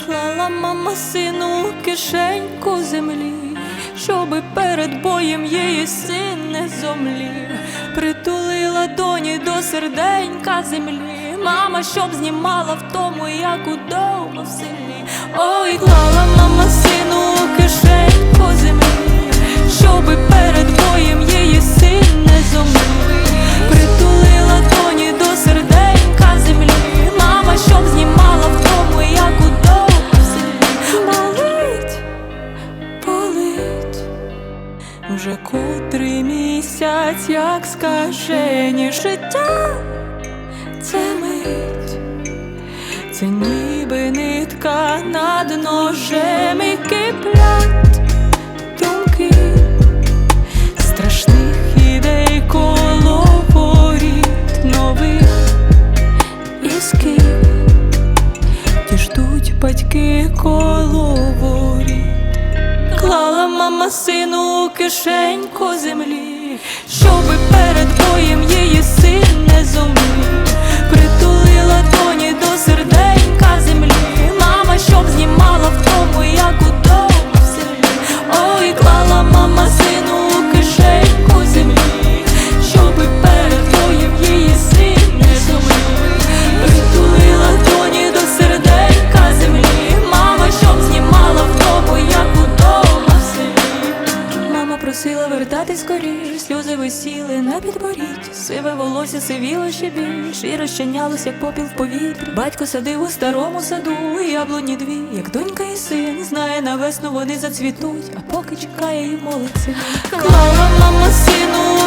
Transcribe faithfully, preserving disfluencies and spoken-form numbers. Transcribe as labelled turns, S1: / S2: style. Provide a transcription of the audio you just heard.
S1: Клала мама сину у кишеньку землі, щоби перед боєм її син не зомлів. Притулила доні до серденька землі, мама, щоб знімала в тому, як удома в селі. Ой, клала мама сину у кишеньку землі, щоби перед боєм її син не зомлів. Притулила доні до серденька землі, мама, щоб знімала в тому, як удома в селі. Болить, болить, вже котрий місяць, як скажені життя. Це мить, це ніби нитка над ножем, і киплять думки страшних ідей коло воріт нових ісків. Ті ждуть батьки коло воріт. Клала мама сину у кишеньку землі, щоби перед боєм її син не зумів. Притулила доні до серденька землі, мама, щоб знімала в тому, як удома в селі. Ой, клала мама сину у кишеньку землі, щоби перед боєм її син не зумів. Притулила доні до серденька землі, мама, щоб знімала в тому, як удома в селі. Мама просила вертатись скоріш, сльози висіли на підборітті, сиве волосся сивіло ще більш і розчинялось, як попіл в повітрі. Батько садив у старому саду яблуні дві, як донька і син, знає, на весну вони зацвітуть, а поки чекає і молиться. Клала мама сину